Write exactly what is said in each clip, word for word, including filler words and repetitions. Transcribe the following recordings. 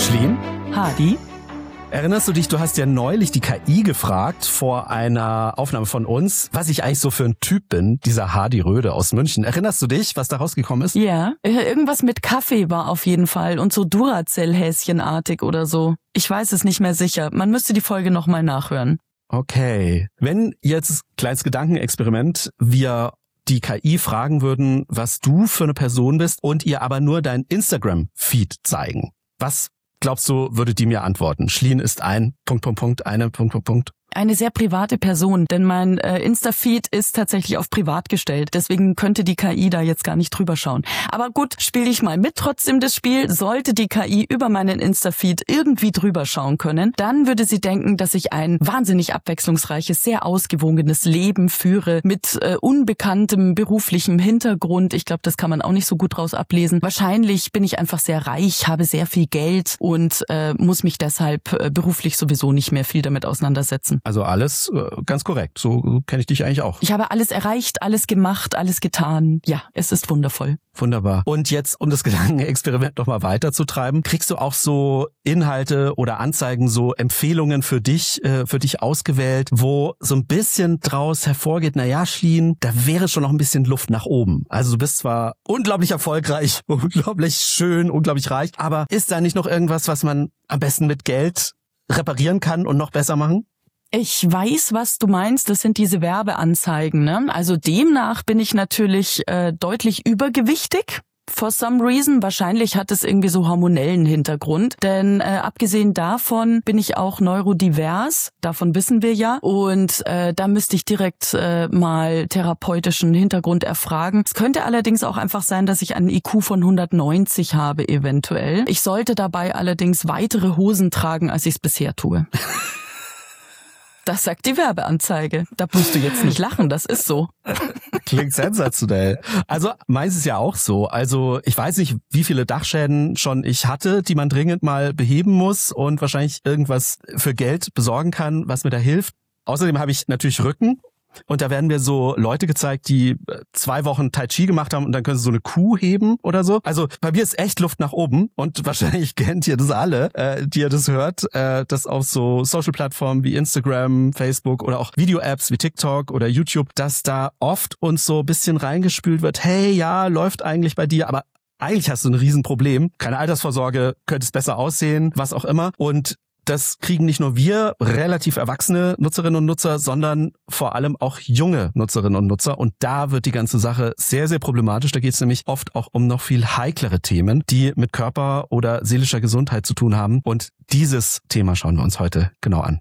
Schleen? Hadi? Erinnerst du dich, du hast ja neulich die K I gefragt vor einer Aufnahme von uns, was ich eigentlich so für ein Typ bin, dieser Hadi Röde aus München. Erinnerst du dich, was da rausgekommen ist? Ja, irgendwas mit Kaffee war auf jeden Fall und so Duracell-Häschenartig oder so. Ich weiß es nicht mehr sicher. Man müsste die Folge nochmal nachhören. Okay. Wenn jetzt, kleines Gedankenexperiment, wir die K I fragen würden, was du für eine Person bist und ihr aber nur dein Instagram-Feed zeigen. Was glaubst du, würde die mir antworten? Schleen ist ein, Punkt, Punkt, Punkt, eine, Punkt, Punkt, Punkt. Eine sehr private Person, denn mein äh, Insta-Feed ist tatsächlich auf privat gestellt. Deswegen könnte die K I da jetzt gar nicht drüber schauen. Aber gut, spiele ich mal mit trotzdem das Spiel. Sollte die K I über meinen Insta-Feed irgendwie drüber schauen können, dann würde sie denken, dass ich ein wahnsinnig abwechslungsreiches, sehr ausgewogenes Leben führe mit äh, unbekanntem beruflichem Hintergrund. Ich glaube, das kann man auch nicht so gut raus ablesen. Wahrscheinlich bin ich einfach sehr reich, habe sehr viel Geld und äh, muss mich deshalb äh, beruflich sowieso nicht mehr viel damit auseinandersetzen. Also alles äh, ganz korrekt. So kenne ich dich eigentlich auch. Ich habe alles erreicht, alles gemacht, alles getan. Ja, es ist wundervoll. Wunderbar. Und jetzt, um das Gedankenexperiment noch mal weiterzutreiben, kriegst du auch so Inhalte oder Anzeigen, so Empfehlungen für dich, äh, für dich ausgewählt, wo so ein bisschen draus hervorgeht, na ja, Schleen, da wäre schon noch ein bisschen Luft nach oben. Also du bist zwar unglaublich erfolgreich, unglaublich schön, unglaublich reich, aber ist da nicht noch irgendwas, was man am besten mit Geld reparieren kann und noch besser machen? Ich weiß, was du meinst. Das sind diese Werbeanzeigen, ne? Also demnach bin ich natürlich äh, deutlich übergewichtig. For some reason. Wahrscheinlich hat es irgendwie so hormonellen Hintergrund. Denn äh, abgesehen davon bin ich auch neurodivers. Davon wissen wir ja. Und äh, da müsste ich direkt äh, mal therapeutischen Hintergrund erfragen. Es könnte allerdings auch einfach sein, dass ich einen I Q von hundertneunzig habe eventuell. Ich sollte dabei allerdings weitere Hosen tragen, als ich es bisher tue. Das sagt die Werbeanzeige. Da musst du jetzt nicht lachen, das ist so. Klingt sensationell. Also meins ist ja auch so. Also ich weiß nicht, wie viele Dachschäden schon ich hatte, die man dringend mal beheben muss und wahrscheinlich irgendwas für Geld besorgen kann, was mir da hilft. Außerdem habe ich natürlich Rücken. Und da werden mir so Leute gezeigt, die zwei Wochen Tai Chi gemacht haben und dann können sie so eine Kuh heben oder so. Also bei mir ist echt Luft nach oben und wahrscheinlich kennt ihr das alle, äh, die ihr das hört, äh, dass auf so Social-Plattformen wie Instagram, Facebook oder auch Video-Apps wie TikTok oder YouTube, dass da oft uns so ein bisschen reingespült wird, hey, ja, läuft eigentlich bei dir, aber eigentlich hast du ein Riesenproblem. Keine Altersvorsorge, könntest besser aussehen, was auch immer. Und das kriegen nicht nur wir, relativ erwachsene Nutzerinnen und Nutzer, sondern vor allem auch junge Nutzerinnen und Nutzer. Und da wird die ganze Sache sehr, sehr problematisch. Da geht es nämlich oft auch um noch viel heiklere Themen, die mit Körper oder seelischer Gesundheit zu tun haben. Und dieses Thema schauen wir uns heute genau an.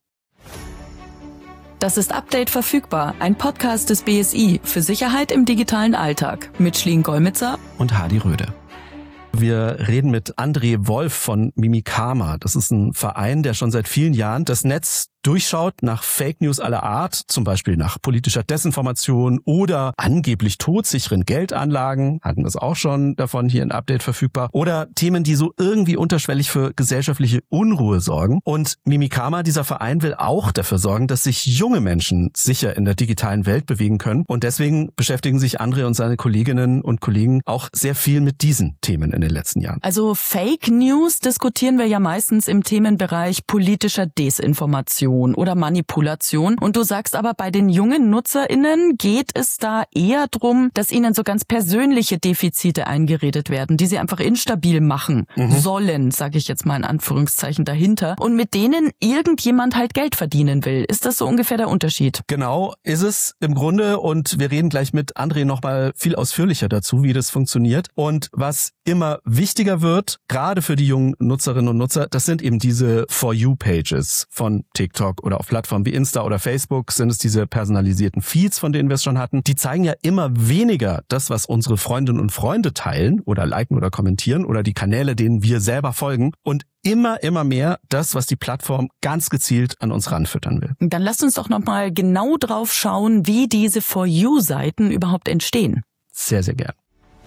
Das ist Update verfügbar, ein Podcast des B S I für Sicherheit im digitalen Alltag mit Schleen Golmitzer und Hadi Röde. Wir reden mit André Wolf von Mimikama. Das ist ein Verein, der schon seit vielen Jahren das Netz durchschaut nach Fake News aller Art, zum Beispiel nach politischer Desinformation oder angeblich todsicheren Geldanlagen, hatten wir es auch schon davon hier in Update verfügbar, oder Themen, die so irgendwie unterschwellig für gesellschaftliche Unruhe sorgen. Und Mimikama, dieser Verein, will auch dafür sorgen, dass sich junge Menschen sicher in der digitalen Welt bewegen können. Und deswegen beschäftigen sich André und seine Kolleginnen und Kollegen auch sehr viel mit diesen Themen in den letzten Jahren. Also Fake News diskutieren wir ja meistens im Themenbereich politischer Desinformation oder Manipulation. Und du sagst aber, bei den jungen NutzerInnen geht es da eher drum, dass ihnen so ganz persönliche Defizite eingeredet werden, die sie einfach instabil machen mhm. sollen, sage ich jetzt mal in Anführungszeichen dahinter, und mit denen irgendjemand halt Geld verdienen will. Ist das so ungefähr der Unterschied? Genau, ist es im Grunde, und wir reden gleich mit André nochmal viel ausführlicher dazu, wie das funktioniert. Und was immer wichtiger wird, gerade für die jungen Nutzerinnen und Nutzer, das sind eben diese For You-Pages von TikTok oder auf Plattformen wie Insta oder Facebook sind es diese personalisierten Feeds, von denen wir es schon hatten. Die zeigen ja immer weniger das, was unsere Freundinnen und Freunde teilen oder liken oder kommentieren oder die Kanäle, denen wir selber folgen, und immer, immer mehr das, was die Plattform ganz gezielt an uns ranfüttern will. Dann lasst uns doch nochmal genau drauf schauen, wie diese For You-Seiten überhaupt entstehen. Sehr, sehr gern.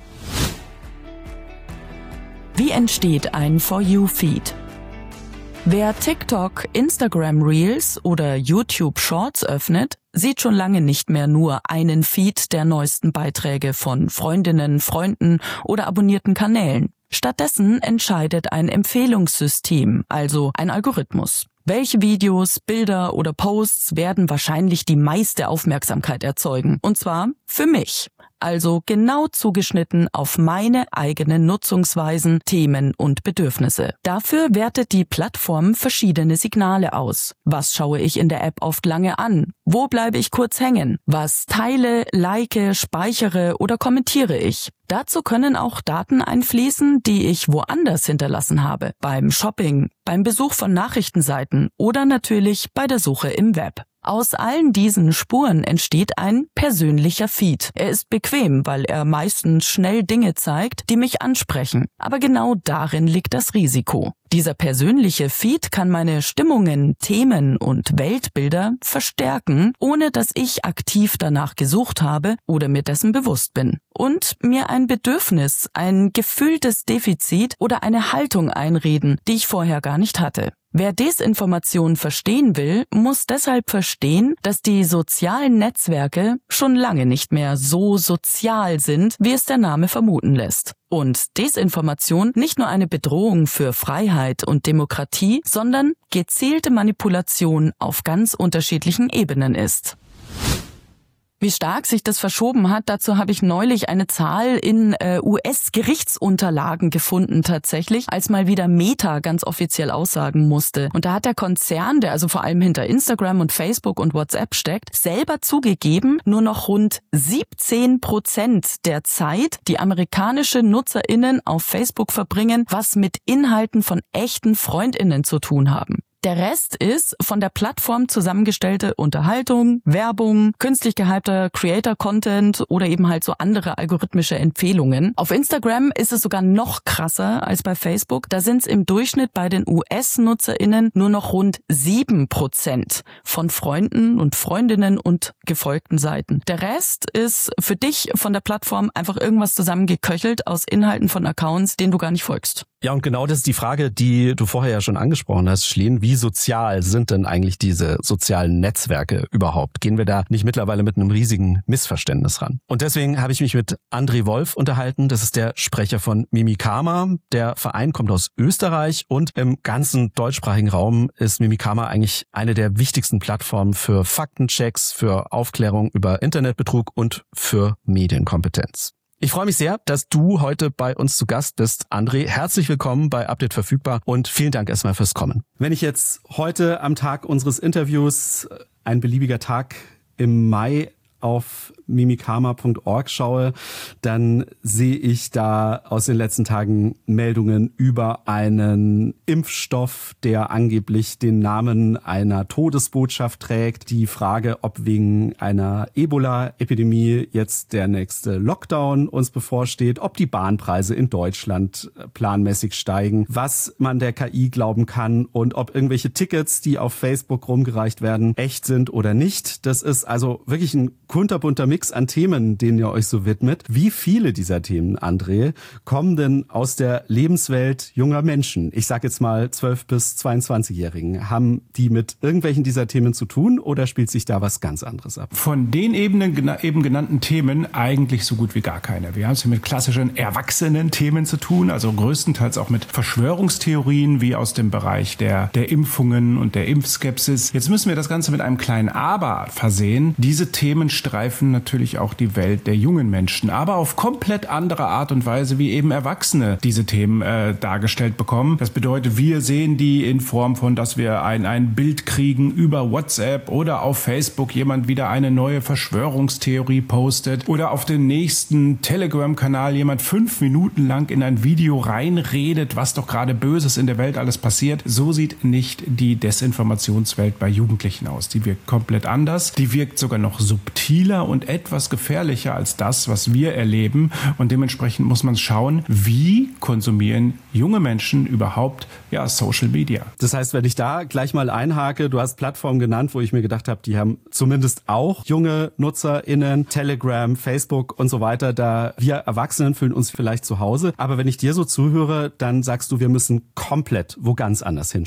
Wie entsteht ein For You-Feed? Wer TikTok, Instagram Reels oder YouTube Shorts öffnet, sieht schon lange nicht mehr nur einen Feed der neuesten Beiträge von Freundinnen, Freunden oder abonnierten Kanälen. Stattdessen entscheidet ein Empfehlungssystem, also ein Algorithmus. Welche Videos, Bilder oder Posts werden wahrscheinlich die meiste Aufmerksamkeit erzeugen? Und zwar für mich. Also genau zugeschnitten auf meine eigenen Nutzungsweisen, Themen und Bedürfnisse. Dafür wertet die Plattform verschiedene Signale aus. Was schaue ich in der App oft lange an? Wo bleibe ich kurz hängen? Was teile, like, speichere oder kommentiere ich? Dazu können auch Daten einfließen, die ich woanders hinterlassen habe. Beim Shopping, beim Besuch von Nachrichtenseiten oder natürlich bei der Suche im Web. Aus allen diesen Spuren entsteht ein persönlicher Feed. Er ist bequem, weil er meistens schnell Dinge zeigt, die mich ansprechen. Aber genau darin liegt das Risiko. Dieser persönliche Feed kann meine Stimmungen, Themen und Weltbilder verstärken, ohne dass ich aktiv danach gesucht habe oder mir dessen bewusst bin. Und mir ein Bedürfnis, ein gefühltes Defizit oder eine Haltung einreden, die ich vorher gar nicht hatte. Wer Desinformation verstehen will, muss deshalb verstehen, dass die sozialen Netzwerke schon lange nicht mehr so sozial sind, wie es der Name vermuten lässt. Und Desinformation nicht nur eine Bedrohung für Freiheit und Demokratie, sondern gezielte Manipulation auf ganz unterschiedlichen Ebenen ist. Wie stark sich das verschoben hat, dazu habe ich neulich eine Zahl in äh, U S-Gerichtsunterlagen gefunden tatsächlich, als mal wieder Meta ganz offiziell aussagen musste. Und da hat der Konzern, der also vor allem hinter Instagram und Facebook und WhatsApp steckt, selber zugegeben, nur noch rund siebzehn Prozent der Zeit, die amerikanische NutzerInnen auf Facebook verbringen, was mit Inhalten von echten FreundInnen zu tun haben. Der Rest ist von der Plattform zusammengestellte Unterhaltung, Werbung, künstlich gehypter Creator-Content oder eben halt so andere algorithmische Empfehlungen. Auf Instagram ist es sogar noch krasser als bei Facebook. Da sind es im Durchschnitt bei den U S-NutzerInnen nur noch rund sieben Prozent von Freunden und Freundinnen und gefolgten Seiten. Der Rest ist für dich von der Plattform einfach irgendwas zusammengeköchelt aus Inhalten von Accounts, denen du gar nicht folgst. Ja, und genau das ist die Frage, die du vorher ja schon angesprochen hast, Schleen. Wie sozial sind denn eigentlich diese sozialen Netzwerke überhaupt? Gehen wir da nicht mittlerweile mit einem riesigen Missverständnis ran? Und deswegen habe ich mich mit André Wolf unterhalten. Das ist der Sprecher von Mimikama. Der Verein kommt aus Österreich und im ganzen deutschsprachigen Raum ist Mimikama eigentlich eine der wichtigsten Plattformen für Faktenchecks, für Aufklärung über Internetbetrug und für Medienkompetenz. Ich freue mich sehr, dass du heute bei uns zu Gast bist, André. Herzlich willkommen bei Update verfügbar und vielen Dank erstmal fürs Kommen. Wenn ich jetzt heute am Tag unseres Interviews, ein beliebiger Tag im Mai, auf mimikama punkt org schaue, dann sehe ich da aus den letzten Tagen Meldungen über einen Impfstoff, der angeblich den Namen einer Todesbotschaft trägt. Die Frage, ob wegen einer Ebola-Epidemie jetzt der nächste Lockdown uns bevorsteht, ob die Bahnpreise in Deutschland planmäßig steigen, was man der K I glauben kann und ob irgendwelche Tickets, die auf Facebook rumgereicht werden, echt sind oder nicht. Das ist also wirklich ein kunterbunter Mix an Themen, denen ihr euch so widmet. Wie viele dieser Themen, André, kommen denn aus der Lebenswelt junger Menschen? Ich sage jetzt mal zwölf- bis zweiundzwanzigjährigen. Haben die mit irgendwelchen dieser Themen zu tun oder spielt sich da was ganz anderes ab? Von den Ebenen, eben genannten Themen eigentlich so gut wie gar keine. Wir haben es hier mit klassischen erwachsenen Themen zu tun, also größtenteils auch mit Verschwörungstheorien wie aus dem Bereich der, der Impfungen und der Impfskepsis. Jetzt müssen wir das Ganze mit einem kleinen Aber versehen. Diese Themen streifen natürlich auch die Welt der jungen Menschen, aber auf komplett andere Art und Weise, wie eben Erwachsene diese Themen äh, dargestellt bekommen. Das bedeutet, wir sehen die in Form von, dass wir ein, ein Bild kriegen über WhatsApp oder auf Facebook jemand wieder eine neue Verschwörungstheorie postet oder auf den nächsten Telegram-Kanal jemand fünf Minuten lang in ein Video reinredet, was doch gerade Böses in der Welt alles passiert. So sieht nicht die Desinformationswelt bei Jugendlichen aus. Die wirkt komplett anders. Die wirkt sogar noch subtiler und etwas gefährlicher als das, was wir erleben. Und dementsprechend muss man schauen, wie konsumieren junge Menschen überhaupt ja, Social Media. Das heißt, wenn ich da gleich mal einhake, du hast Plattformen genannt, wo ich mir gedacht habe, die haben zumindest auch junge NutzerInnen, Telegram, Facebook und so weiter. Da wir Erwachsenen fühlen uns vielleicht zu Hause. Aber wenn ich dir so zuhöre, dann sagst du, wir müssen komplett wo ganz anders hinschauen.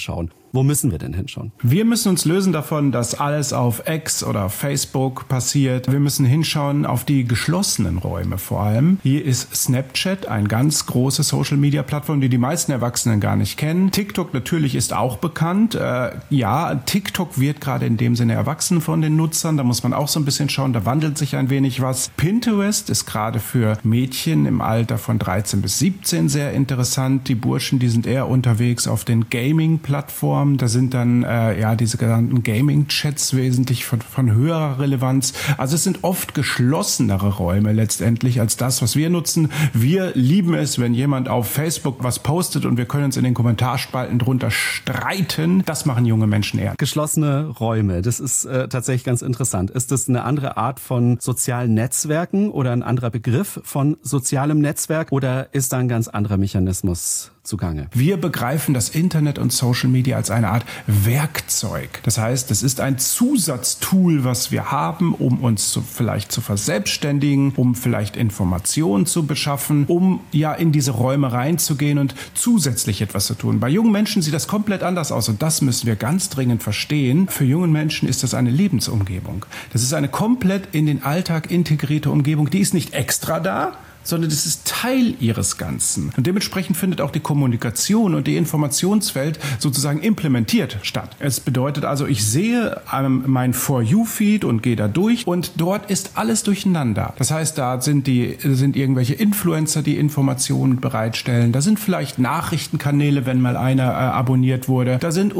Wo müssen wir denn hinschauen? Wir müssen uns lösen davon, dass alles auf X oder Facebook passiert. Wir müssen hinschauen auf die geschlossenen Räume vor allem. Hier ist Snapchat, ein ganz große Social-Media-Plattform, die die meisten Erwachsenen gar nicht kennen. TikTok natürlich ist auch bekannt. Äh, ja, TikTok wird gerade in dem Sinne erwachsen von den Nutzern. Da muss man auch so ein bisschen schauen, da wandelt sich ein wenig was. Pinterest ist gerade für Mädchen im Alter von dreizehn bis siebzehn sehr interessant. Die Burschen, die sind eher unterwegs auf den Gaming-Plattformen. Da sind dann äh, ja diese genannten Gaming-Chats wesentlich von, von höherer Relevanz. Also es sind oft geschlossenere Räume letztendlich als das, was wir nutzen. Wir lieben es, wenn jemand auf Facebook was postet und wir können uns in den Kommentarspalten drunter streiten. Das machen junge Menschen eher. Geschlossene Räume, das ist äh, tatsächlich ganz interessant. Ist das eine andere Art von sozialen Netzwerken oder ein anderer Begriff von sozialem Netzwerk oder ist da ein ganz anderer Mechanismus zugange? Wir begreifen das Internet und Social Media als eine Art Werkzeug. Das heißt, es ist ein Zusatztool, was wir haben, um uns zu, vielleicht zu verselbstständigen, um vielleicht Informationen zu beschaffen, um ja in diese Räume reinzugehen und zusätzlich etwas zu tun. Bei jungen Menschen sieht das komplett anders aus und das müssen wir ganz dringend verstehen. Für junge Menschen ist das eine Lebensumgebung. Das ist eine komplett in den Alltag integrierte Umgebung. Die ist nicht extra da, sondern das ist Teil ihres Ganzen. Und dementsprechend findet auch die Kommunikation und die Informationswelt sozusagen implementiert statt. Es bedeutet also, ich sehe ähm, mein For You-Feed und gehe da durch und dort ist alles durcheinander. Das heißt, da sind, die, sind irgendwelche Influencer, die Informationen bereitstellen. Da sind vielleicht Nachrichtenkanäle, wenn mal einer äh, abonniert wurde. Da sind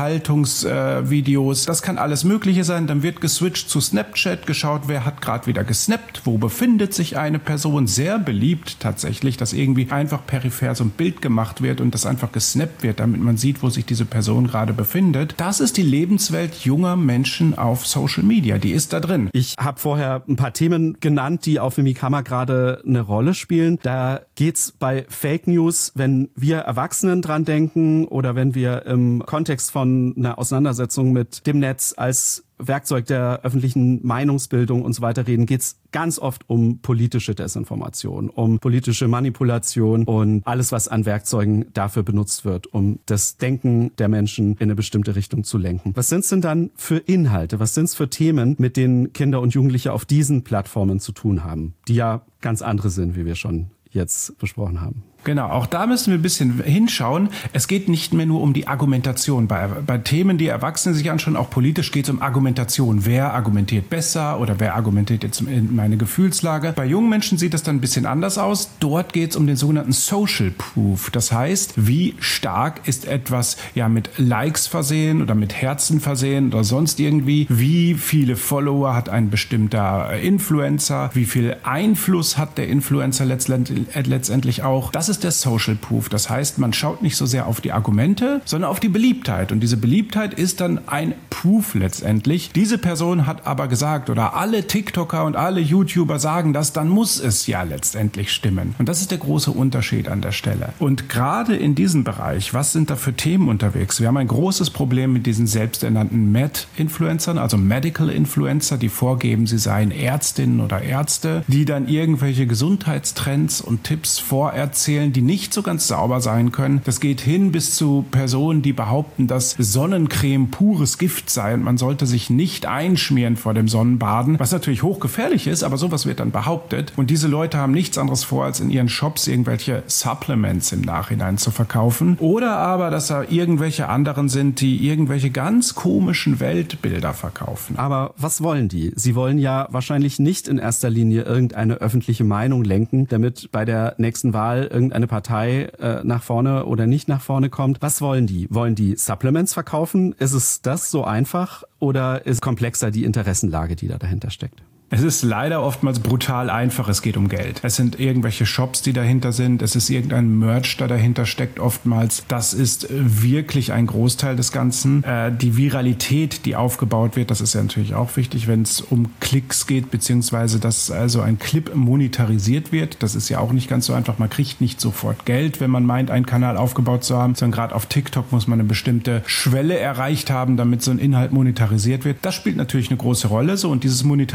Unterhaltungsvideos. Äh, das kann alles Mögliche sein. Dann wird geswitcht zu Snapchat, geschaut, wer hat gerade wieder gesnappt, wo befindet sich eine Person. Sehr beliebt tatsächlich, dass irgendwie einfach peripher so ein Bild gemacht wird und das einfach gesnappt wird, damit man sieht, wo sich diese Person gerade befindet. Das ist die Lebenswelt junger Menschen auf Social Media. Die ist da drin. Ich habe vorher ein paar Themen genannt, die auf Mimikama gerade eine Rolle spielen. Da geht's bei Fake News, wenn wir Erwachsenen dran denken oder wenn wir im Kontext von einer Auseinandersetzung mit dem Netz als Werkzeug der öffentlichen Meinungsbildung und so weiter reden, geht's ganz oft um politische Desinformation, um politische Manipulation und alles, was an Werkzeugen dafür benutzt wird, um das Denken der Menschen in eine bestimmte Richtung zu lenken. Was sind's denn dann für Inhalte? Was sind's für Themen, mit denen Kinder und Jugendliche auf diesen Plattformen zu tun haben, die ja ganz andere sind, wie wir schon jetzt besprochen haben? Genau, auch da müssen wir ein bisschen hinschauen. Es geht nicht mehr nur um die Argumentation. Bei, bei Themen, die Erwachsene sich anschauen, auch politisch geht es um Argumentation. Wer argumentiert besser oder wer argumentiert jetzt in meine Gefühlslage? Bei jungen Menschen sieht das dann ein bisschen anders aus. Dort geht es um den sogenannten Social Proof. Das heißt, wie stark ist etwas ja mit Likes versehen oder mit Herzen versehen oder sonst irgendwie? Wie viele Follower hat ein bestimmter Influencer? Wie viel Einfluss hat der Influencer letztendlich, letztendlich auch? Das ist der Social Proof. Das heißt, man schaut nicht so sehr auf die Argumente, sondern auf die Beliebtheit. Und diese Beliebtheit ist dann ein Proof letztendlich. Diese Person hat aber gesagt oder alle TikToker und alle YouTuber sagen das, dann muss es ja letztendlich stimmen. Und das ist der große Unterschied an der Stelle. Und gerade in diesem Bereich, was sind da für Themen unterwegs? Wir haben ein großes Problem mit diesen selbsternannten Med-Influencern, also Medical Influencer, die vorgeben, sie seien Ärztinnen oder Ärzte, die dann irgendwelche Gesundheitstrends und Tipps vorerzählen, die nicht so ganz sauber sein können. Das geht hin bis zu Personen, die behaupten, dass Sonnencreme pures Gift sei und man sollte sich nicht einschmieren vor dem Sonnenbaden, was natürlich hochgefährlich ist, aber sowas wird dann behauptet. Und diese Leute haben nichts anderes vor, als in ihren Shops irgendwelche Supplements im Nachhinein zu verkaufen. Oder aber, dass da irgendwelche anderen sind, die irgendwelche ganz komischen Weltbilder verkaufen. Aber was wollen die? Sie wollen ja wahrscheinlich nicht in erster Linie irgendeine öffentliche Meinung lenken, damit bei der nächsten Wahl irgendeine Partei äh, nach vorne oder nicht nach vorne kommt. Was wollen die? Wollen die Supplements verkaufen? Ist es das so einfach oder ist komplexer die Interessenlage, die da dahinter steckt? Es ist leider oftmals brutal einfach, es geht um Geld. Es sind irgendwelche Shops, die dahinter sind, es ist irgendein Merch, der dahinter steckt oftmals. Das ist wirklich ein Großteil des Ganzen. Äh, die Viralität, die aufgebaut wird, das ist ja natürlich auch wichtig, wenn es um Klicks geht, beziehungsweise dass also ein Clip monetarisiert wird. Das ist ja auch nicht ganz so einfach. Man kriegt nicht sofort Geld, wenn man meint, einen Kanal aufgebaut zu haben, sondern gerade auf TikTok muss man eine bestimmte Schwelle erreicht haben, damit so ein Inhalt monetarisiert wird. Das spielt natürlich eine große Rolle so und dieses Monetarisieren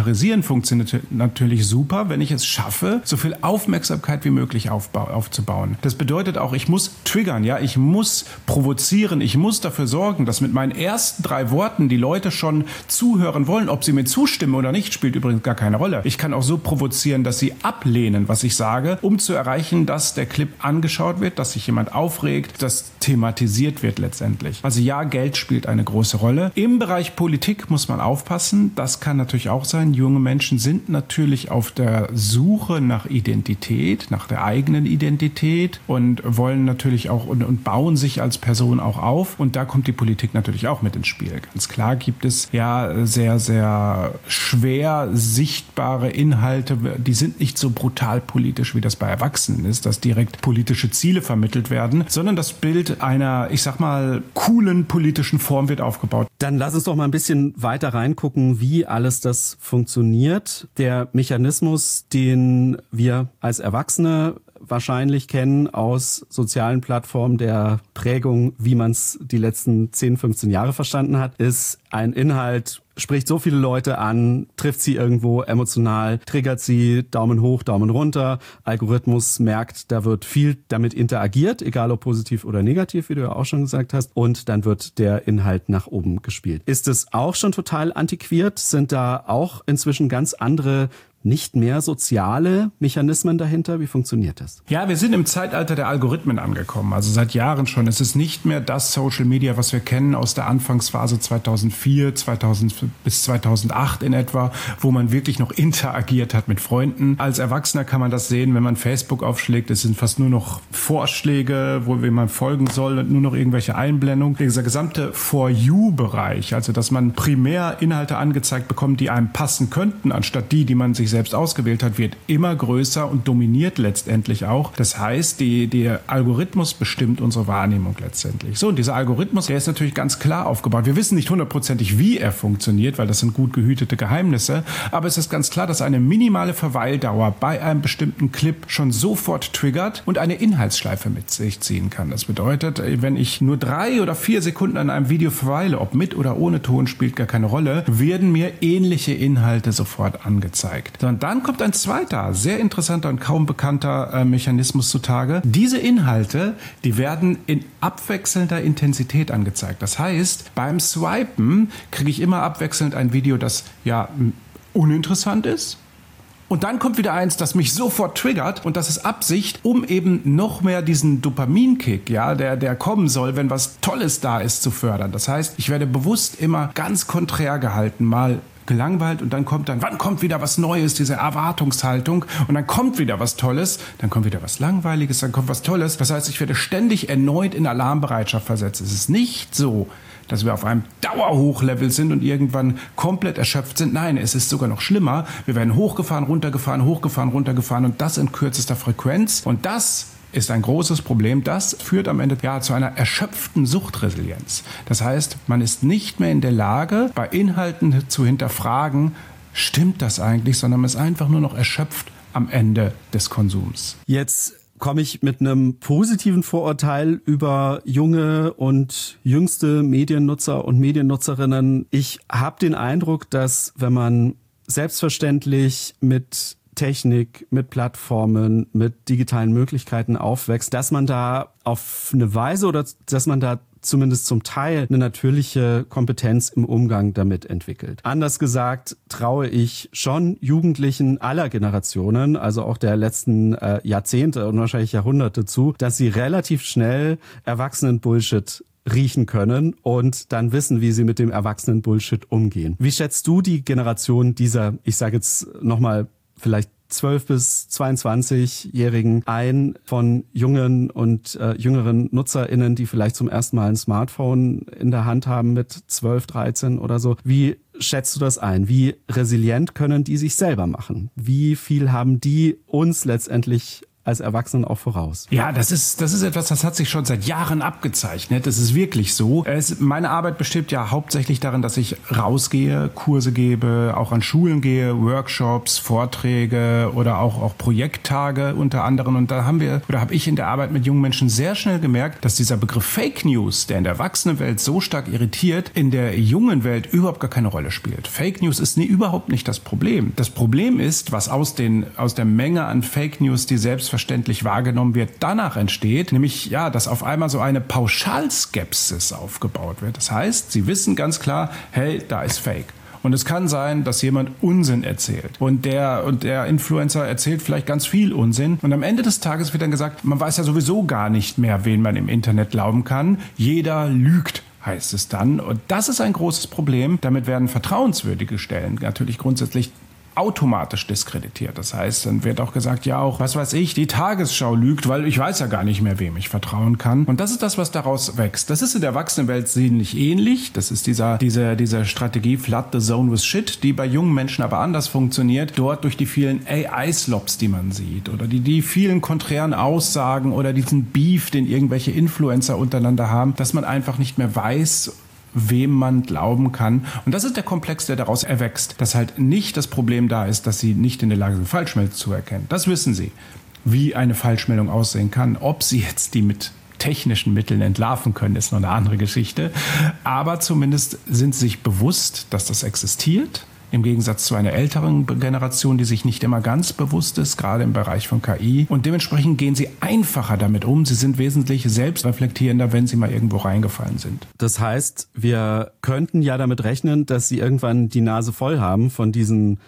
funktioniert natürlich super, wenn ich es schaffe, so viel Aufmerksamkeit wie möglich aufbau- aufzubauen. Das bedeutet auch, ich muss triggern, ja, ich muss provozieren, ich muss dafür sorgen, dass mit meinen ersten drei Worten die Leute schon zuhören wollen. Ob sie mir zustimmen oder nicht, spielt übrigens gar keine Rolle. Ich kann auch so provozieren, dass sie ablehnen, was ich sage, um zu erreichen, dass der Clip angeschaut wird, dass sich jemand aufregt, dass thematisiert wird letztendlich. Also ja, Geld spielt eine große Rolle. Im Bereich Politik muss man aufpassen. Das kann natürlich auch sein. Junge Menschen sind natürlich auf der Suche nach Identität, nach der eigenen Identität und wollen natürlich auch und, und bauen sich als Person auch auf. Und da kommt die Politik natürlich auch mit ins Spiel. Ganz klar gibt es ja sehr, sehr schwer sichtbare Inhalte. Die sind nicht so brutal politisch, wie das bei Erwachsenen ist, dass direkt politische Ziele vermittelt werden, sondern das Bild einer, ich sag mal, coolen politischen Form wird aufgebaut. Dann lass uns doch mal ein bisschen weiter reingucken, wie alles das funktioniert. Der Mechanismus, den wir als Erwachsene wahrscheinlich kennen aus sozialen Plattformen der Prägung, wie man es die letzten zehn, fünfzehn Jahre verstanden hat, ist ein Inhalt, spricht so viele Leute an, trifft sie irgendwo emotional, triggert sie, Daumen hoch, Daumen runter. Algorithmus merkt, da wird viel damit interagiert, egal ob positiv oder negativ, wie du ja auch schon gesagt hast. Und dann wird der Inhalt nach oben gespielt. Ist es auch schon total antiquiert? Sind da auch inzwischen ganz andere nicht mehr soziale Mechanismen dahinter? Wie funktioniert das? Ja, wir sind im Zeitalter der Algorithmen angekommen. Also seit Jahren schon. Es ist nicht mehr das Social Media, was wir kennen aus der Anfangsphase zweitausendvier, zweitausend bis zweitausendacht in etwa, wo man wirklich noch interagiert hat mit Freunden. Als Erwachsener kann man das sehen, wenn man Facebook aufschlägt. Es sind fast nur noch Vorschläge, wo man folgen soll und nur noch irgendwelche Einblendungen. Dieser gesamte For You-Bereich, also dass man primär Inhalte angezeigt bekommt, die einem passen könnten, anstatt die, die man sich selbst ausgewählt hat, wird immer größer und dominiert letztendlich auch. Das heißt, die, der Algorithmus bestimmt unsere Wahrnehmung letztendlich. So, und dieser Algorithmus, der ist natürlich ganz klar aufgebaut. Wir wissen nicht hundertprozentig, wie er funktioniert, weil das sind gut gehütete Geheimnisse, aber es ist ganz klar, dass eine minimale Verweildauer bei einem bestimmten Clip schon sofort triggert und eine Inhaltsschleife mit sich ziehen kann. Das bedeutet, wenn ich nur drei oder vier Sekunden an einem Video verweile, ob mit oder ohne Ton, spielt gar keine Rolle, werden mir ähnliche Inhalte sofort angezeigt. Und dann kommt ein zweiter, sehr interessanter und kaum bekannter äh, Mechanismus zutage. Diese Inhalte, die werden in abwechselnder Intensität angezeigt. Das heißt, beim Swipen kriege ich immer abwechselnd ein Video, das ja uninteressant ist. Und dann kommt wieder eins, das mich sofort triggert, und das ist Absicht, um eben noch mehr diesen Dopaminkick, ja, der, der kommen soll, wenn was Tolles da ist, zu fördern. Das heißt, ich werde bewusst immer ganz konträr gehalten, mal gelangweilt, und dann kommt dann, wann kommt wieder was Neues, diese Erwartungshaltung, und dann kommt wieder was Tolles, dann kommt wieder was Langweiliges, dann kommt was Tolles. Das heißt, ich werde ständig erneut in Alarmbereitschaft versetzt. Es ist nicht so, dass wir auf einem Dauerhochlevel sind und irgendwann komplett erschöpft sind. Nein, es ist sogar noch schlimmer. Wir werden hochgefahren, runtergefahren, hochgefahren, runtergefahren, und das in kürzester Frequenz. Und das ist ein großes Problem. Das führt am Ende ja zu einer erschöpften Suchtresilienz. Das heißt, man ist nicht mehr in der Lage, bei Inhalten zu hinterfragen, stimmt das eigentlich, sondern man ist einfach nur noch erschöpft am Ende des Konsums. Jetzt komme ich mit einem positiven Vorurteil über junge und jüngste Mediennutzer und Mediennutzerinnen. Ich habe den Eindruck, dass wenn man selbstverständlich mit Technik, mit Plattformen, mit digitalen Möglichkeiten aufwächst, dass man da auf eine Weise oder dass man da zumindest zum Teil eine natürliche Kompetenz im Umgang damit entwickelt. Anders gesagt, traue ich schon Jugendlichen aller Generationen, also auch der letzten äh, Jahrzehnte und wahrscheinlich Jahrhunderte zu, dass sie relativ schnell Erwachsenen-Bullshit riechen können und dann wissen, wie sie mit dem Erwachsenen-Bullshit umgehen. Wie schätzt du die Generation dieser, ich sage jetzt nochmal, vielleicht zwölf bis zweiundzwanzigjährigen ein, von jungen und äh, jüngeren NutzerInnen, die vielleicht zum ersten Mal ein Smartphone in der Hand haben mit zwölf, dreizehn oder so. Wie schätzt du das ein? Wie resilient können die sich selber machen? Wie viel haben die uns letztendlich als Erwachsenen auch voraus. Ja, das ist, das ist etwas, das hat sich schon seit Jahren abgezeichnet. Das ist wirklich so. Es, meine Arbeit besteht ja hauptsächlich darin, dass ich rausgehe, Kurse gebe, auch an Schulen gehe, Workshops, Vorträge oder auch, auch Projekttage unter anderem. Und da haben wir, oder habe ich in der Arbeit mit jungen Menschen sehr schnell gemerkt, dass dieser Begriff Fake News, der in der Erwachsenenwelt so stark irritiert, in der jungen Welt überhaupt gar keine Rolle spielt. Fake News ist nie, überhaupt nicht das Problem. Das Problem ist, was aus den, aus der Menge an Fake News, die selbstverständlich wahrgenommen wird, danach entsteht, nämlich ja, dass auf einmal so eine Pauschalskepsis aufgebaut wird. Das heißt, sie wissen ganz klar, hey, da ist Fake. Und es kann sein, dass jemand Unsinn erzählt. Und der, und der Influencer erzählt vielleicht ganz viel Unsinn. Und am Ende des Tages wird dann gesagt, man weiß ja sowieso gar nicht mehr, wen man im Internet glauben kann. Jeder lügt, heißt es dann. Und das ist ein großes Problem. Damit werden vertrauenswürdige Stellen natürlich grundsätzlich automatisch diskreditiert. Das heißt, dann wird auch gesagt, ja auch, was weiß ich, die Tagesschau lügt, weil ich weiß ja gar nicht mehr, wem ich vertrauen kann. Und das ist das, was daraus wächst. Das ist in der Erwachsenenwelt ziemlich ähnlich. Das ist dieser, diese, diese Strategie Flood the Zone with Shit, die bei jungen Menschen aber anders funktioniert. Dort durch die vielen A I-Slops, die man sieht oder die, die vielen konträren Aussagen oder diesen Beef, den irgendwelche Influencer untereinander haben, dass man einfach nicht mehr weiß, wem man glauben kann. Und das ist der Komplex, der daraus erwächst. Dass halt nicht das Problem da ist, dass sie nicht in der Lage sind, Falschmeldungen zu erkennen. Das wissen sie, wie eine Falschmeldung aussehen kann. Ob sie jetzt die mit technischen Mitteln entlarven können, ist noch eine andere Geschichte. Aber zumindest sind sie sich bewusst, dass das existiert. Im Gegensatz zu einer älteren Generation, die sich nicht immer ganz bewusst ist, gerade im Bereich von K I. Und dementsprechend gehen sie einfacher damit um. Sie sind wesentlich selbstreflektierender, wenn sie mal irgendwo reingefallen sind. Das heißt, wir könnten ja damit rechnen, dass sie irgendwann die Nase voll haben von diesen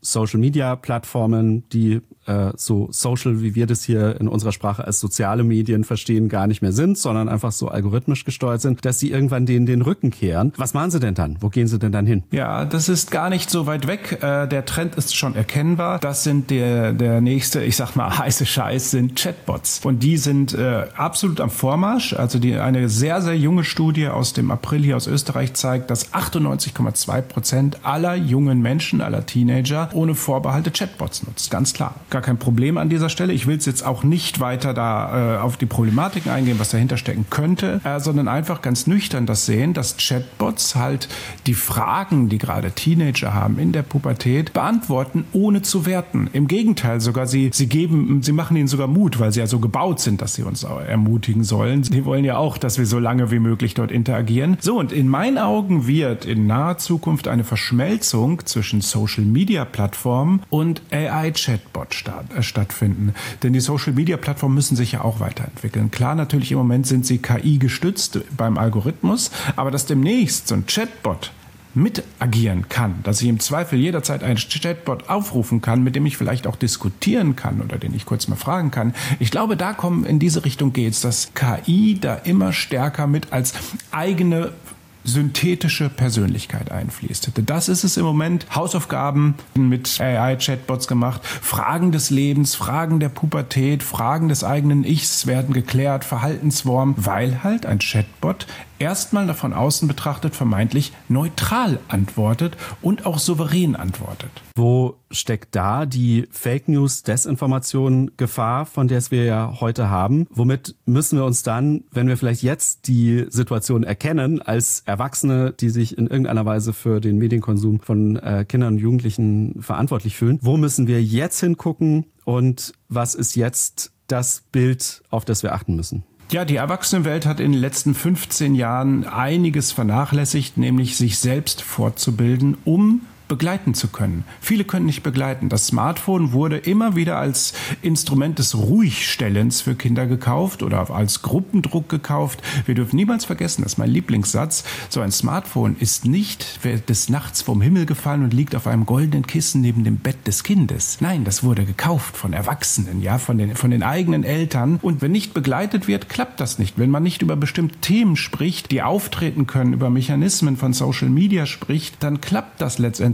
Social-Media-Plattformen, die äh, so social, wie wir das hier in unserer Sprache als soziale Medien verstehen, gar nicht mehr sind, sondern einfach so algorithmisch gesteuert sind, dass sie irgendwann denen den Rücken kehren. Was machen sie denn dann? Wo gehen sie denn dann hin? Ja, das ist gar nicht so weit weg. Äh, der Trend ist schon erkennbar. Das sind der, der nächste, ich sag mal, heiße Scheiß sind Chatbots. Und die sind äh, absolut am Vormarsch. Also die, eine sehr, sehr junge Studie aus dem April hier aus Österreich zeigt, dass achtundneunzig Komma zwei Prozent aller jungen Menschen, aller Teenager ohne Vorbehalte Chatbots nutzt. Ganz klar. Gar kein Problem an dieser Stelle. Ich will jetzt auch nicht weiter da äh, auf die Problematiken eingehen, was dahinter stecken könnte, äh, sondern einfach ganz nüchtern das sehen, dass Chatbots halt die Fragen, die gerade Teenager haben in der Pubertät, beantworten, ohne zu werten. Im Gegenteil sogar, sie, sie geben, sie machen ihnen sogar Mut, weil sie ja so gebaut sind, dass sie uns ermutigen sollen. Sie wollen ja auch, dass wir so lange wie möglich dort interagieren. So, und in meinen Augen wird in naher Zukunft eine Verschmelzung zwischen Social-Media-Plattformen und A I-Chatbot statt, äh, stattfinden. Denn die Social-Media-Plattformen müssen sich ja auch weiterentwickeln. Klar, natürlich im Moment sind sie K I-gestützt beim Algorithmus, aber dass demnächst so ein Chatbot mit agieren kann, dass ich im Zweifel jederzeit einen Chatbot aufrufen kann, mit dem ich vielleicht auch diskutieren kann oder den ich kurz mal fragen kann. Ich glaube, da kommen, in diese Richtung geht's, dass K I da immer stärker mit als eigene synthetische Persönlichkeit einfließt. Das ist es im Moment. Hausaufgaben mit A I-Chatbots gemacht. Fragen des Lebens, Fragen der Pubertät, Fragen des eigenen Ichs werden geklärt, Verhaltensformen, weil halt ein Chatbot erstmal von außen betrachtet vermeintlich neutral antwortet und auch souverän antwortet. Wo steckt da die Fake News, Desinformation, Gefahr, von der wir ja heute haben? Womit müssen wir uns dann, wenn wir vielleicht jetzt die Situation erkennen, als Erwachsene, die sich in irgendeiner Weise für den Medienkonsum von äh, Kindern und Jugendlichen verantwortlich fühlen, wo müssen wir jetzt hingucken und was ist jetzt das Bild, auf das wir achten müssen? Ja, die Erwachsenenwelt hat in den letzten fünfzehn Jahren einiges vernachlässigt, nämlich sich selbst fortzubilden, um begleiten zu können. Viele können nicht begleiten. Das Smartphone wurde immer wieder als Instrument des Ruhigstellens für Kinder gekauft oder als Gruppendruck gekauft. Wir dürfen niemals vergessen, das ist mein Lieblingssatz, so ein Smartphone ist nicht des Nachts vom Himmel gefallen und liegt auf einem goldenen Kissen neben dem Bett des Kindes. Nein, das wurde gekauft von Erwachsenen, ja, von den, von den eigenen Eltern. Und wenn nicht begleitet wird, klappt das nicht. Wenn man nicht über bestimmte Themen spricht, die auftreten können, über Mechanismen von Social Media spricht, dann klappt das letztendlich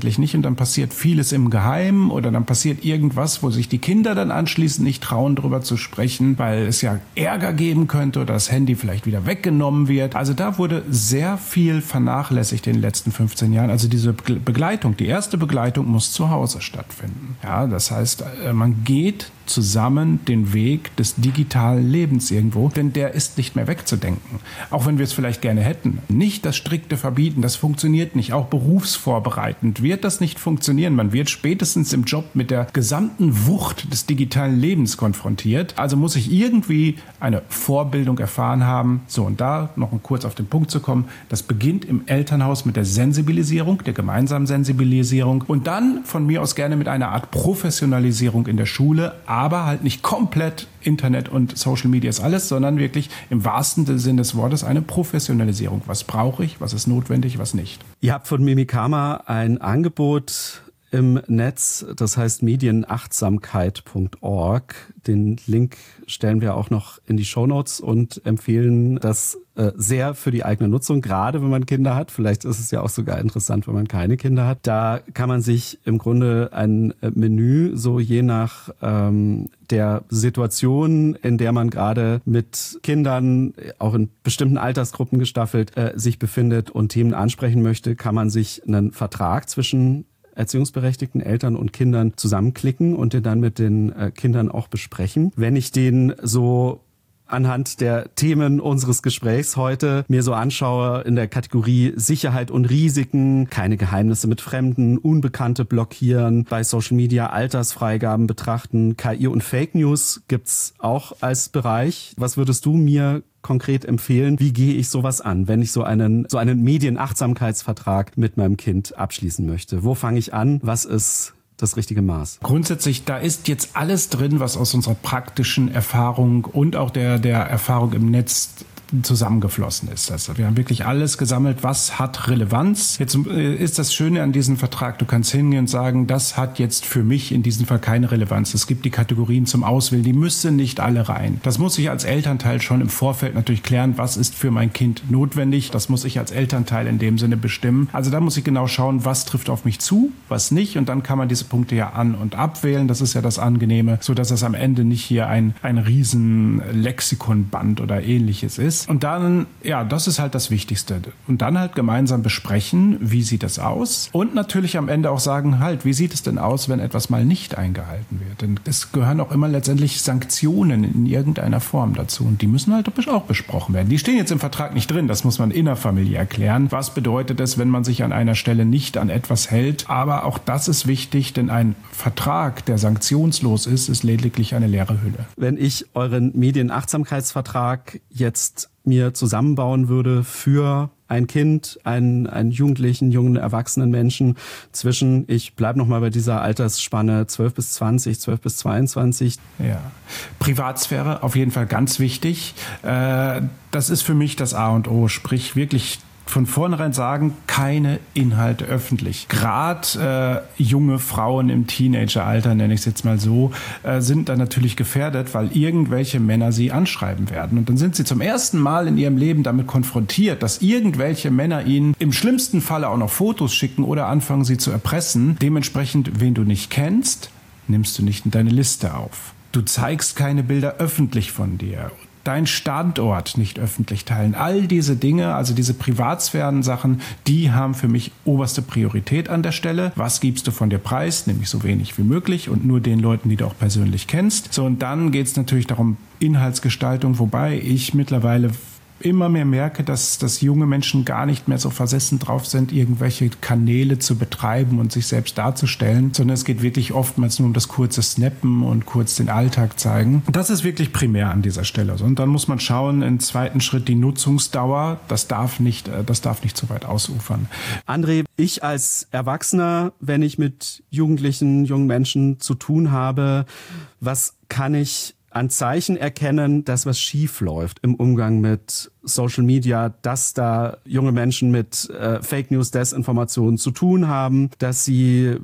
letztendlich nicht und dann passiert vieles im Geheimen oder dann passiert irgendwas, wo sich die Kinder dann anschließend nicht trauen, drüber zu sprechen, weil es ja Ärger geben könnte oder das Handy vielleicht wieder weggenommen wird. Also da wurde sehr viel vernachlässigt in den letzten fünfzehn Jahren. Also diese Begleitung, die erste Begleitung muss zu Hause stattfinden. Ja, das heißt, man geht zusammen den Weg des digitalen Lebens irgendwo, denn der ist nicht mehr wegzudenken. Auch wenn wir es vielleicht gerne hätten. Nicht das strikte Verbieten, das funktioniert nicht. Auch berufsvorbereitend wird das nicht funktionieren. Man wird spätestens im Job mit der gesamten Wucht des digitalen Lebens konfrontiert. Also muss ich irgendwie eine Vorbildung erfahren haben. So, und da noch kurz auf den Punkt zu kommen. Das beginnt im Elternhaus mit der Sensibilisierung, der gemeinsamen Sensibilisierung und dann von mir aus gerne mit einer Art Professionalisierung in der Schule, aber halt nicht komplett Internet und Social Media ist alles, sondern wirklich im wahrsten Sinne des Wortes eine Professionalisierung. Was brauche ich, was ist notwendig, was nicht. Ihr habt von Mimikama ein Angebot im Netz, das heißt medienachtsamkeit punkt org. Den Link stellen wir auch noch in die Shownotes und empfehlen das äh, sehr für die eigene Nutzung, gerade wenn man Kinder hat. Vielleicht ist es ja auch sogar interessant, wenn man keine Kinder hat. Da kann man sich im Grunde ein Menü so je nach ähm, der Situation, in der man gerade mit Kindern, auch in bestimmten Altersgruppen gestaffelt, äh, sich befindet und Themen ansprechen möchte, kann man sich einen Vertrag zwischen erziehungsberechtigten Eltern und Kindern zusammenklicken und den dann mit den äh, Kindern auch besprechen. Wenn ich den so anhand der Themen unseres Gesprächs heute mir so anschaue in der Kategorie Sicherheit und Risiken, keine Geheimnisse mit Fremden, Unbekannte blockieren, bei Social Media Altersfreigaben betrachten, K I und Fake News gibt's auch als Bereich. Was würdest du mir konkret empfehlen? Wie gehe ich sowas an, wenn ich so einen so einen Medienachtsamkeitsvertrag mit meinem Kind abschließen möchte? Wo fange ich an? Was ist das richtige Maß? Grundsätzlich, da ist jetzt alles drin, was aus unserer praktischen Erfahrung und auch der, der Erfahrung im Netz zusammengeflossen ist. Also wir haben wirklich alles gesammelt, was hat Relevanz. Jetzt ist das Schöne an diesem Vertrag, du kannst hingehen und sagen, das hat jetzt für mich in diesem Fall keine Relevanz. Es gibt die Kategorien zum Auswählen, die müssen nicht alle rein. Das muss ich als Elternteil schon im Vorfeld natürlich klären, was ist für mein Kind notwendig. Das muss ich als Elternteil in dem Sinne bestimmen. Also da muss ich genau schauen, was trifft auf mich zu, was nicht, und dann kann man diese Punkte ja an- und abwählen. Das ist ja das Angenehme, sodass es am Ende nicht hier ein, ein riesen Lexikonband oder ähnliches ist. Und dann, ja, das ist halt das Wichtigste. Und dann halt gemeinsam besprechen, wie sieht das aus? Und natürlich am Ende auch sagen, halt, wie sieht es denn aus, wenn etwas mal nicht eingehalten wird? Denn es gehören auch immer letztendlich Sanktionen in irgendeiner Form dazu. Und die müssen halt auch besprochen werden. Die stehen jetzt im Vertrag nicht drin. Das muss man innerfamiliär klären. Was bedeutet es, wenn man sich an einer Stelle nicht an etwas hält? Aber auch das ist wichtig, denn ein Vertrag, der sanktionslos ist, ist lediglich eine leere Hülle. Wenn ich euren Medienachtsamkeitsvertrag jetzt mir zusammenbauen würde für ein Kind, einen, einen Jugendlichen, jungen, erwachsenen Menschen zwischen, ich bleibe nochmal bei dieser Altersspanne zwölf bis zwanzig, zwölf bis zweiundzwanzig. Ja, Privatsphäre auf jeden Fall ganz wichtig. Äh, das ist für mich das A und O, sprich wirklich von vornherein sagen, keine Inhalte öffentlich. Gerade äh, junge Frauen im Teenageralter, nenne ich es jetzt mal so, äh, sind dann natürlich gefährdet, weil irgendwelche Männer sie anschreiben werden. Und dann sind sie zum ersten Mal in ihrem Leben damit konfrontiert, dass irgendwelche Männer ihnen im schlimmsten Falle auch noch Fotos schicken oder anfangen, sie zu erpressen. Dementsprechend, wen du nicht kennst, nimmst du nicht in deine Liste auf. Du zeigst keine Bilder öffentlich von dir. Dein Standort nicht öffentlich teilen. All diese Dinge, also diese Privatsphären-Sachen, die haben für mich oberste Priorität an der Stelle. Was gibst du von dir preis? Nämlich so wenig wie möglich und nur den Leuten, die du auch persönlich kennst. So, und dann geht es natürlich darum, Inhaltsgestaltung, wobei ich mittlerweile immer mehr merke, dass, dass junge Menschen gar nicht mehr so versessen drauf sind, irgendwelche Kanäle zu betreiben und sich selbst darzustellen, sondern es geht wirklich oftmals nur um das kurze Snappen und kurz den Alltag zeigen. Das ist wirklich primär an dieser Stelle. Und dann muss man schauen, im zweiten Schritt die Nutzungsdauer, das darf nicht, das darf nicht zu weit ausufern. André, ich als Erwachsener, wenn ich mit Jugendlichen, jungen Menschen zu tun habe, was kann ich an Zeichen erkennen, dass was schief läuft im Umgang mit Social Media, dass da junge Menschen mit äh, Fake News, Desinformationen zu tun haben, dass sie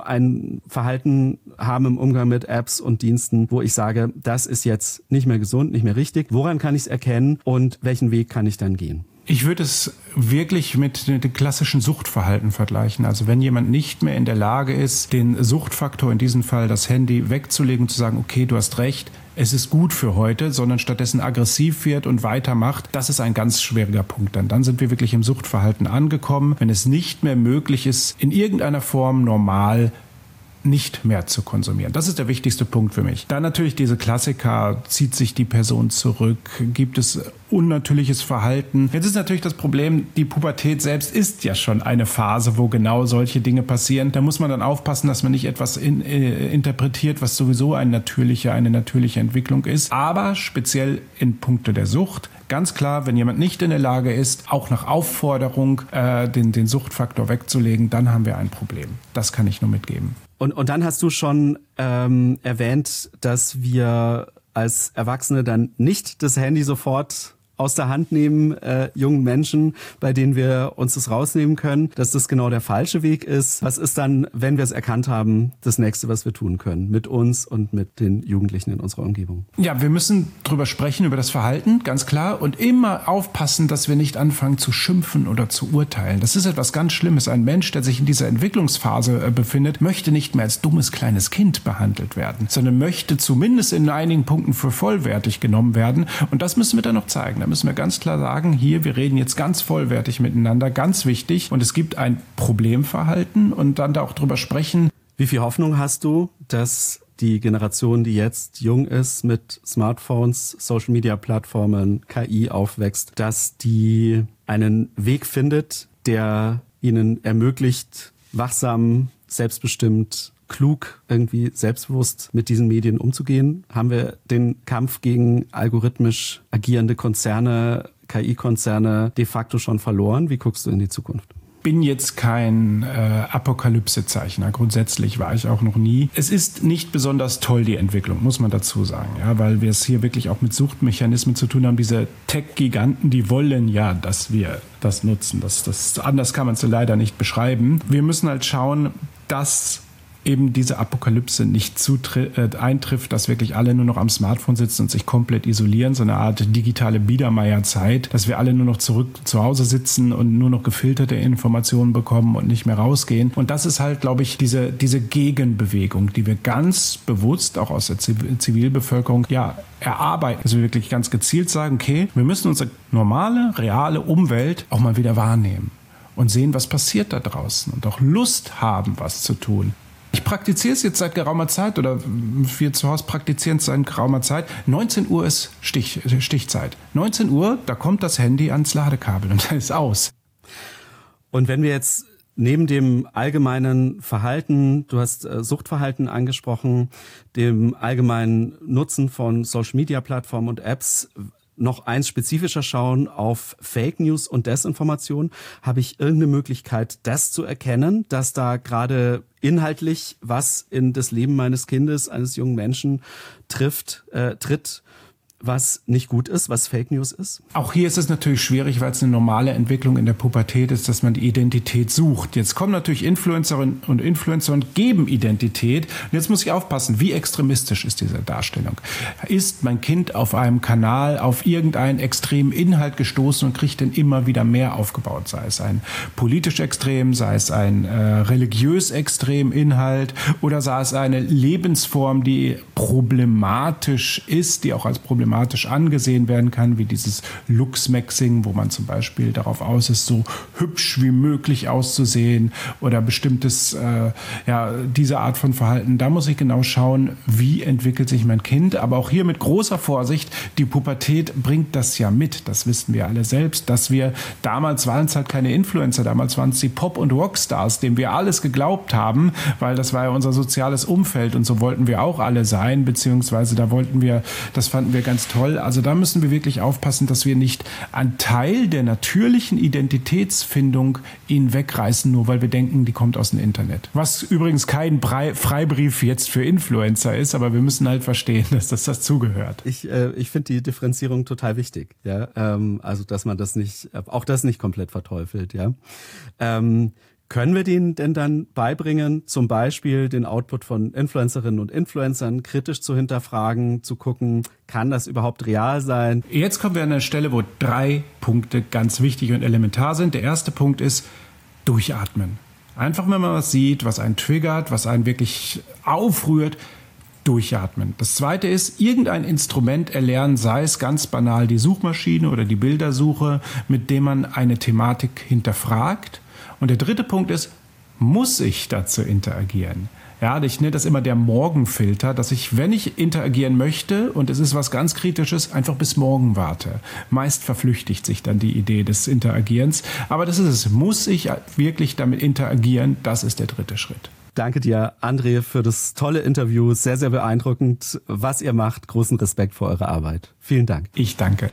ein Verhalten haben im Umgang mit Apps und Diensten, wo ich sage, das ist jetzt nicht mehr gesund, nicht mehr richtig. Woran kann ich es erkennen und welchen Weg kann ich dann gehen? Ich würde es wirklich mit dem klassischen Suchtverhalten vergleichen. Also wenn jemand nicht mehr in der Lage ist, den Suchtfaktor, in diesem Fall das Handy, wegzulegen und zu sagen, okay, du hast recht, es ist gut für heute, sondern stattdessen aggressiv wird und weitermacht, das ist ein ganz schwieriger Punkt. Dann, dann sind wir wirklich im Suchtverhalten angekommen, wenn es nicht mehr möglich ist, in irgendeiner Form normal nicht mehr zu konsumieren. Das ist der wichtigste Punkt für mich. Dann natürlich diese Klassiker, zieht sich die Person zurück, gibt es unnatürliches Verhalten. Jetzt ist natürlich das Problem, die Pubertät selbst ist ja schon eine Phase, wo genau solche Dinge passieren. Da muss man dann aufpassen, dass man nicht etwas in, äh, interpretiert, was sowieso ein natürlicher, eine natürliche Entwicklung ist. Aber speziell in puncto der Sucht, ganz klar, wenn jemand nicht in der Lage ist, auch nach Aufforderung äh, den, den Suchtfaktor wegzulegen, dann haben wir ein Problem. Das kann ich nur mitgeben. Und, und dann hast du schon ähm, erwähnt, dass wir als Erwachsene dann nicht das Handy sofort aus der Hand nehmen, äh, jungen Menschen, bei denen wir uns das rausnehmen können, dass das genau der falsche Weg ist. Was ist dann, wenn wir es erkannt haben, das Nächste, was wir tun können mit uns und mit den Jugendlichen in unserer Umgebung? Ja, wir müssen drüber sprechen, über das Verhalten, ganz klar, und immer aufpassen, dass wir nicht anfangen zu schimpfen oder zu urteilen. Das ist etwas ganz Schlimmes. Ein Mensch, der sich in dieser Entwicklungsphase äh, befindet, möchte nicht mehr als dummes kleines Kind behandelt werden, sondern möchte zumindest in einigen Punkten für vollwertig genommen werden. Und das müssen wir dann noch zeigen. Da müssen wir ganz klar sagen, hier, wir reden jetzt ganz vollwertig miteinander, ganz wichtig. Und es gibt ein Problemverhalten und dann da auch drüber sprechen. Wie viel Hoffnung hast du, dass die Generation, die jetzt jung ist, mit Smartphones, Social-Media-Plattformen, K I aufwächst, dass die einen Weg findet, der ihnen ermöglicht, wachsam, selbstbestimmt, klug, irgendwie selbstbewusst mit diesen Medien umzugehen? Haben wir den Kampf gegen algorithmisch agierende Konzerne, K I-Konzerne de facto schon verloren? Wie guckst du in die Zukunft? Bin jetzt kein äh, Apokalypse-Zeichner. Grundsätzlich war ich auch noch nie. Es ist nicht besonders toll, die Entwicklung, muss man dazu sagen. Ja, weil wir es hier wirklich auch mit Suchtmechanismen zu tun haben. Diese Tech-Giganten, die wollen ja, dass wir das nutzen. Das, das, anders kann man es leider nicht beschreiben. Wir müssen halt schauen, dass eben diese Apokalypse nicht zutri- äh, eintrifft, dass wirklich alle nur noch am Smartphone sitzen und sich komplett isolieren, so eine Art digitale Biedermeierzeit, dass wir alle nur noch zurück zu Hause sitzen und nur noch gefilterte Informationen bekommen und nicht mehr rausgehen. Und das ist halt, glaube ich, diese, diese Gegenbewegung, die wir ganz bewusst auch aus der Zivilbevölkerung ja erarbeiten. Also wir wirklich ganz gezielt sagen, okay, wir müssen unsere normale, reale Umwelt auch mal wieder wahrnehmen und sehen, was passiert da draußen und auch Lust haben, was zu tun. Ich praktiziere es jetzt seit geraumer Zeit oder wir zu Hause praktizieren es seit geraumer Zeit. neunzehn Uhr ist Stich, Stichzeit. neunzehn Uhr, da kommt das Handy ans Ladekabel und dann ist aus. Und wenn wir jetzt neben dem allgemeinen Verhalten, du hast äh, Suchtverhalten angesprochen, dem allgemeinen Nutzen von Social-Media-Plattformen und Apps, noch eins spezifischer schauen auf Fake News und Desinformation. Habe ich irgendeine Möglichkeit, das zu erkennen, dass da gerade inhaltlich was in das Leben meines Kindes, eines jungen Menschen trifft, äh, tritt, was nicht gut ist, was Fake News ist? Auch hier ist es natürlich schwierig, weil es eine normale Entwicklung in der Pubertät ist, dass man die Identität sucht. Jetzt kommen natürlich Influencerinnen und Influencer und geben Identität. Und jetzt muss ich aufpassen, wie extremistisch ist diese Darstellung? Ist mein Kind auf einem Kanal auf irgendeinen extremen Inhalt gestoßen und kriegt den immer wieder mehr aufgebaut? Sei es ein politisch extrem, sei es ein äh, religiös extrem Inhalt oder sei es eine Lebensform, die problematisch ist, die auch als problematisch angesehen werden kann, wie dieses Luxmaxing, wo man zum Beispiel darauf aus ist, so hübsch wie möglich auszusehen oder bestimmtes, äh, ja, diese Art von Verhalten. Da muss ich genau schauen, wie entwickelt sich mein Kind. Aber auch hier mit großer Vorsicht, die Pubertät bringt das ja mit. Das wissen wir alle selbst, dass wir, damals waren es halt keine Influencer, damals waren es die Pop- und Rockstars, denen wir alles geglaubt haben, weil das war ja unser soziales Umfeld und so wollten wir auch alle sein, beziehungsweise da wollten wir, das fanden wir ganz toll. Also da müssen wir wirklich aufpassen, dass wir nicht einen Teil der natürlichen Identitätsfindung ihnen wegreißen, nur weil wir denken, die kommt aus dem Internet. Was übrigens kein Brei- Freibrief jetzt für Influencer ist, aber wir müssen halt verstehen, dass das dazugehört. Ich, äh, ich finde die Differenzierung total wichtig. Ja, ähm, also dass man das nicht, auch das nicht komplett verteufelt. Ja. Ähm, Können wir denen denn dann beibringen, zum Beispiel den Output von Influencerinnen und Influencern kritisch zu hinterfragen, zu gucken, kann das überhaupt real sein? Jetzt kommen wir an eine Stelle, wo drei Punkte ganz wichtig und elementar sind. Der erste Punkt ist durchatmen. Einfach, wenn man was sieht, was einen triggert, was einen wirklich aufrührt, durchatmen. Das zweite ist, irgendein Instrument erlernen, sei es ganz banal die Suchmaschine oder die Bildersuche, mit dem man eine Thematik hinterfragt. Und der dritte Punkt ist, muss ich dazu interagieren? Ja, ich nenne das immer der Morgenfilter, dass ich, wenn ich interagieren möchte und es ist was ganz Kritisches, einfach bis morgen warte. Meist verflüchtigt sich dann die Idee des Interagierens. Aber das ist es. Muss ich wirklich damit interagieren? Das ist der dritte Schritt. Danke dir, André, für das tolle Interview. Sehr, sehr beeindruckend, was ihr macht. Großen Respekt für eure Arbeit. Vielen Dank. Ich danke.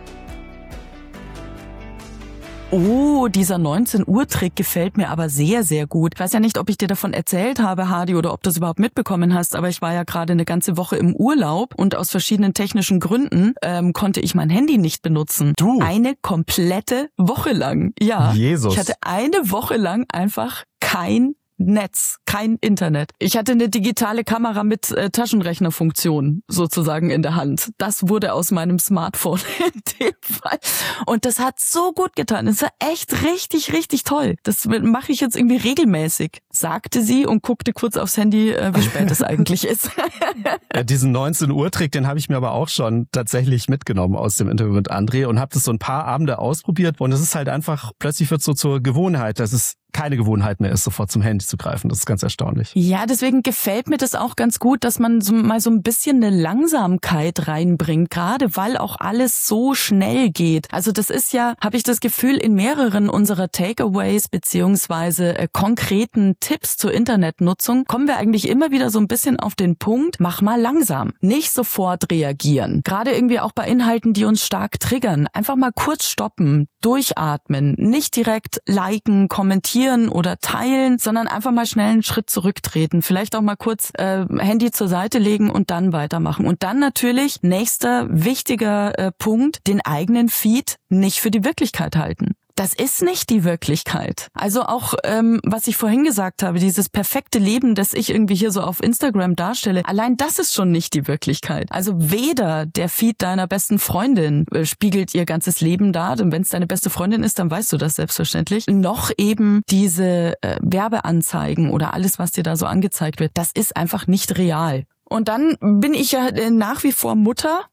Oh, dieser neunzehn Uhr Trick gefällt mir aber sehr, sehr gut. Ich weiß ja nicht, ob ich dir davon erzählt habe, Hardy, oder ob du es überhaupt mitbekommen hast, aber ich war ja gerade eine ganze Woche im Urlaub und aus verschiedenen technischen Gründen ähm, konnte ich mein Handy nicht benutzen. Du? Eine komplette Woche lang. Ja. Jesus. Ich hatte eine Woche lang einfach kein Netz, kein Internet. Ich hatte eine digitale Kamera mit äh, Taschenrechnerfunktion sozusagen in der Hand. Das wurde aus meinem Smartphone in dem Fall. Und das hat so gut getan. Das war echt richtig, richtig toll. Das mache ich jetzt irgendwie regelmäßig, sagte sie und guckte kurz aufs Handy, äh, wie spät es eigentlich ist. Ja, diesen neunzehn Uhr Trick, den habe ich mir aber auch schon tatsächlich mitgenommen aus dem Interview mit André und habe das so ein paar Abende ausprobiert. Und es ist halt einfach, plötzlich wird so zur Gewohnheit, dass es keine Gewohnheit mehr ist, sofort zum Handy zu greifen. Das ist ganz erstaunlich. Ja, deswegen gefällt mir das auch ganz gut, dass man so mal so ein bisschen eine Langsamkeit reinbringt, gerade weil auch alles so schnell geht. Also das ist ja, habe ich das Gefühl, in mehreren unserer Takeaways beziehungsweise äh, konkreten Tipps zur Internetnutzung kommen wir eigentlich immer wieder so ein bisschen auf den Punkt, mach mal langsam. Nicht sofort reagieren. Gerade irgendwie auch bei Inhalten, die uns stark triggern. Einfach mal kurz stoppen, durchatmen, nicht direkt liken, kommentieren oder teilen, sondern einfach mal schnell einen Schritt zurücktreten. Vielleicht auch mal kurz äh, Handy zur Seite legen und dann weitermachen. Und dann natürlich, nächster wichtiger äh, Punkt, den eigenen Feed nicht für die Wirklichkeit halten. Das ist nicht die Wirklichkeit. Also auch, ähm, was ich vorhin gesagt habe, dieses perfekte Leben, das ich irgendwie hier so auf Instagram darstelle, allein das ist schon nicht die Wirklichkeit. Also weder der Feed deiner besten Freundin äh, spiegelt ihr ganzes Leben dar, und wenn es deine beste Freundin ist, dann weißt du das selbstverständlich, noch eben diese äh, Werbeanzeigen oder alles, was dir da so angezeigt wird, das ist einfach nicht real. Und dann bin ich ja nach wie vor Mutter,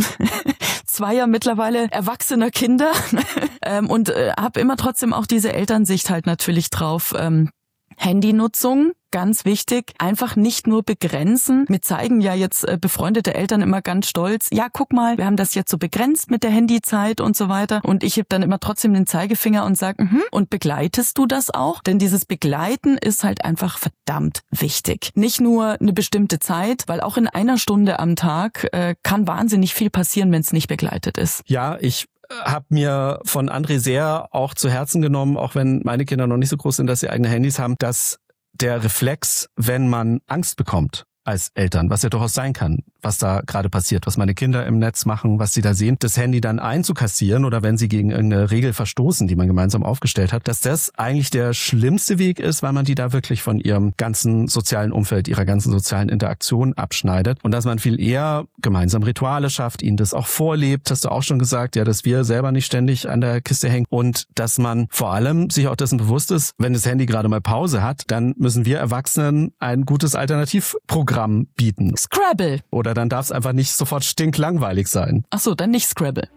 zweier mittlerweile erwachsener Kinder ähm, und äh, habe immer trotzdem auch diese Elternsicht halt natürlich drauf. Ähm, Handynutzung, ganz wichtig, einfach nicht nur begrenzen. Mir zeigen ja jetzt äh, befreundete Eltern immer ganz stolz, ja, guck mal, wir haben das jetzt so begrenzt mit der Handyzeit und so weiter. Und ich heb dann immer trotzdem den Zeigefinger und sage, mhm, und begleitest du das auch? Denn dieses Begleiten ist halt einfach verdammt wichtig. Nicht nur eine bestimmte Zeit, weil auch in einer Stunde am Tag äh, kann wahnsinnig viel passieren, wenn es nicht begleitet ist. Ja, ich habe mir von André sehr auch zu Herzen genommen, auch wenn meine Kinder noch nicht so groß sind, dass sie eigene Handys haben, dass der Reflex, wenn man Angst bekommt als Eltern, was ja durchaus sein kann, was da gerade passiert, was meine Kinder im Netz machen, was sie da sehen, das Handy dann einzukassieren oder wenn sie gegen irgendeine Regel verstoßen, die man gemeinsam aufgestellt hat, dass das eigentlich der schlimmste Weg ist, weil man die da wirklich von ihrem ganzen sozialen Umfeld, ihrer ganzen sozialen Interaktion abschneidet und dass man viel eher gemeinsam Rituale schafft, ihnen das auch vorlebt, hast du auch schon gesagt, ja, dass wir selber nicht ständig an der Kiste hängen und dass man vor allem sich auch dessen bewusst ist, wenn das Handy gerade mal Pause hat, dann müssen wir Erwachsenen ein gutes Alternativprogramm bieten. Scrabble. Oder dann darf es einfach nicht sofort stinklangweilig sein. Ach so, dann nicht Scrabble.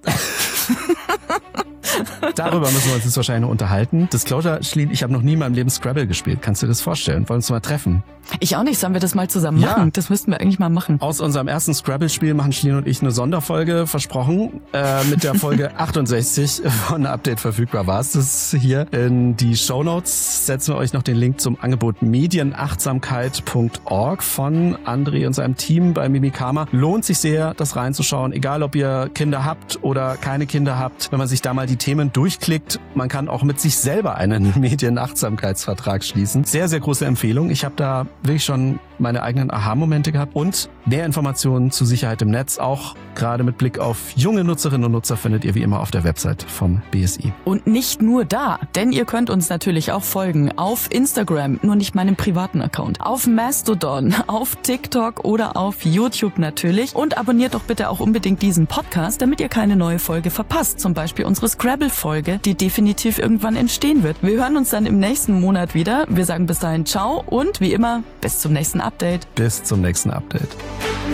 Darüber müssen wir uns jetzt wahrscheinlich noch unterhalten. Disclosure, Schliel, ich habe noch nie in meinem Leben Scrabble gespielt. Kannst du dir das vorstellen? Wollen wir uns mal treffen? Ich auch nicht. Sollen wir das mal zusammen Ja. machen? Das müssten wir eigentlich mal machen. Aus unserem ersten Scrabble-Spiel machen Schliel und ich eine Sonderfolge, versprochen. Äh, mit der Folge achtundsechzig von Update verfügbar war es das hier. In die Shownotes setzen wir euch noch den Link zum Angebot medienachtsamkeit punkt org von André und seinem Team bei Mimikama. Lohnt sich sehr, das reinzuschauen, egal ob ihr Kinder habt oder keine Kinder habt. Wenn man sich da mal die Themen durchklickt, man kann auch mit sich selber einen Medienachtsamkeitsvertrag schließen. Sehr, sehr große Empfehlung. Ich habe da wirklich schon meine eigenen Aha-Momente gehabt und mehr Informationen zu Sicherheit im Netz, auch gerade mit Blick auf junge Nutzerinnen und Nutzer, findet ihr wie immer auf der Website vom B S I. Und nicht nur da, denn ihr könnt uns natürlich auch folgen auf Instagram, nur nicht meinem privaten Account, auf Mastodon, auf TikTok oder auf YouTube natürlich und abonniert doch bitte auch unbedingt diesen Podcast, damit ihr keine neue Folge verpasst, zum Beispiel unsere Scrabble-Folge, die definitiv irgendwann entstehen wird. Wir hören uns dann im nächsten Monat wieder. Wir sagen bis dahin ciao und wie immer bis zum nächsten Update. Bis zum nächsten Update.